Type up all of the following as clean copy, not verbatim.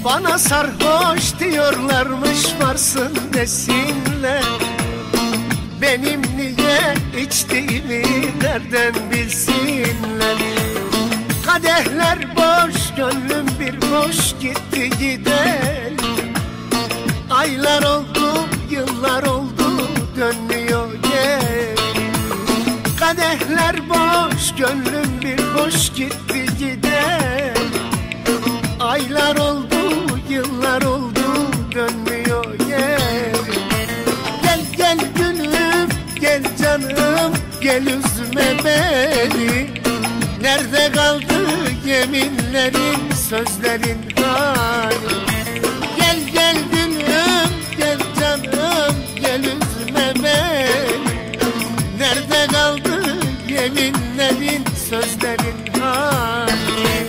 Bana sarhoş diyorlarmış, varsın desinler. Benim niye içtiğimi nereden bilsinler? Kadehler boş, gönlüm bir boş gitti gider. Aylar oldu, yıllar oldu, dönmüyor gel. Kadehler boş, gönlüm bir boş gitti gider. Aylar oldu, yıllar oldu, dönmüyor gel. Gel gel gülüm, gel canım, gel üzme beni. Nerede kaldı yeminlerin, sözlerin hani? Gel gel gülüm, gel canım, gel üzme beni. Nerede kaldı yeminlerin, sözlerin hani?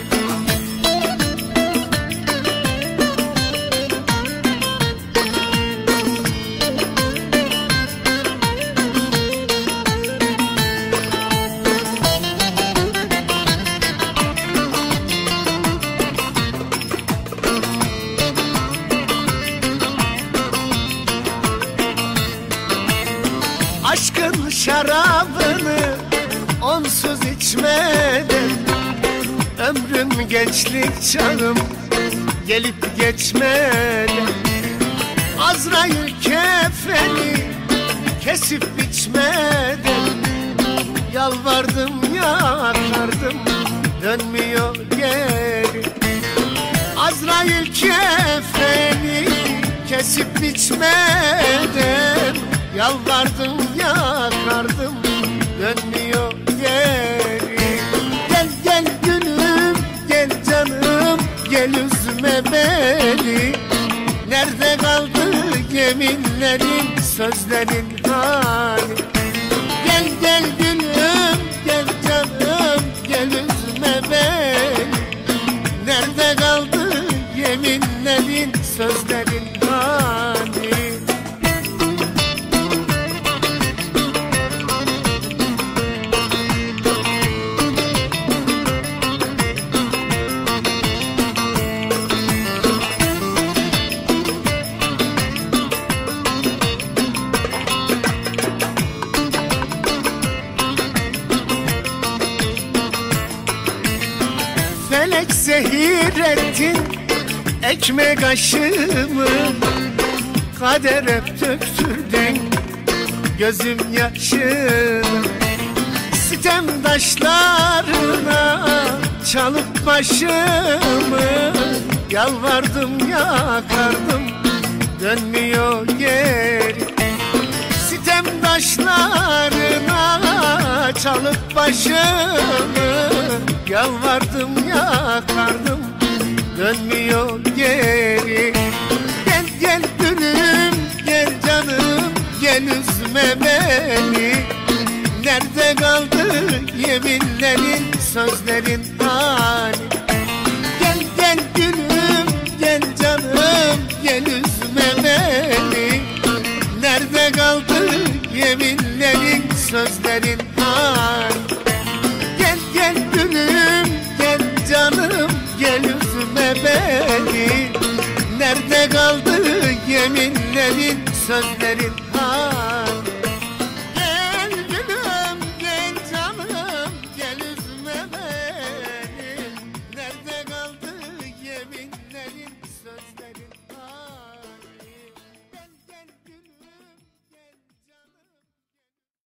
Aşkın şarabını onsuz içmeden ömrüm, gençlik çağım gelip geçmeden. Azrail kefeni kesip biçmeden yalvardım yakardım, dönmüyor geri. Azrail kefeni kesip biçmeden yalvardım yakardım, dönmüyor geri. Gel gel gülüm, gel canım, gel üzme beni. Nerede kaldı yeminlerin, sözlerin hani? Gel gel gülüm, gel canım, gel üzme beni. Nerede kaldı yeminlerin, sözlerin hani? Felek zehir ettin ekmek aşımı, kader hep döktürdün gözüm yaşını. Sitem taşlarına çalıp başımı yalvardım yakardım, dönmüyor geri. Sitem taşlarına çalıp başımı yalvardım yakardım, dönmüyor geri. Gel gel gülüm, gel canım, gel üzme beni. Nerede kaldı yeminlerin, sözlerin hani? Gel gel gülüm, gel canım, gel üzme beni. Nerede kaldı yeminlerin, sözlerin hani? Gel gel gülüm, gel canım, gel üzme beni. Nerede kaldı yeminlerin, sözlerin hani?